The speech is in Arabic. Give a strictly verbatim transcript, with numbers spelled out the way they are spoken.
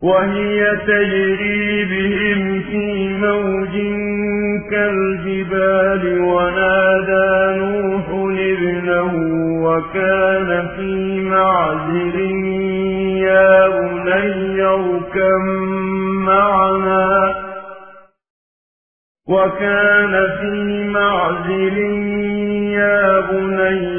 وهي تجري بهم في موج كالجبال ونادى نوح ابنه وكان في معزل يا بني اركب معنا وكان في معزل يا بني